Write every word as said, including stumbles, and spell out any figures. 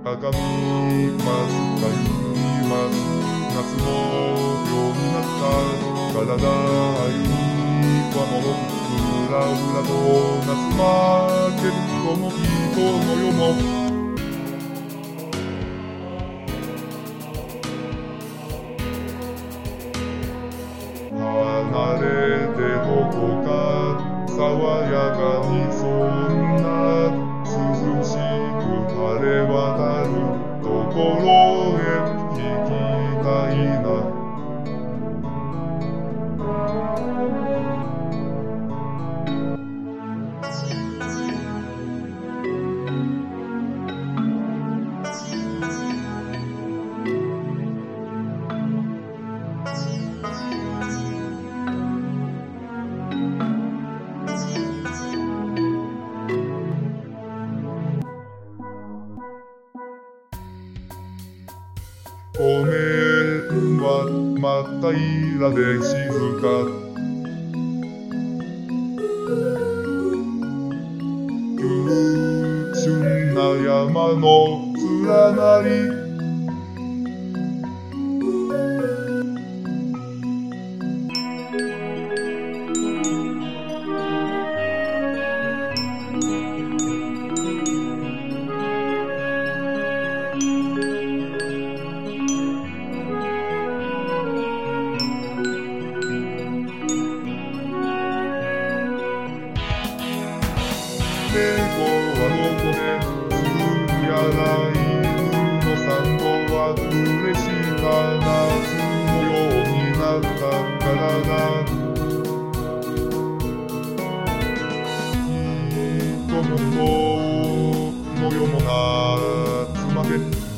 鏡ますかゆます。夏のようになった体愛はものふらふらと夏マーケットの人の世も離れてどこか爽やかにそんな涼しく晴れ渡るところへ行きたいな。湖面は真っ平らで静か。優秀な山の連なり。猫はどこでつぶやら犬の散歩は嬉しか夏のようになったからだ。人もの世も夏まで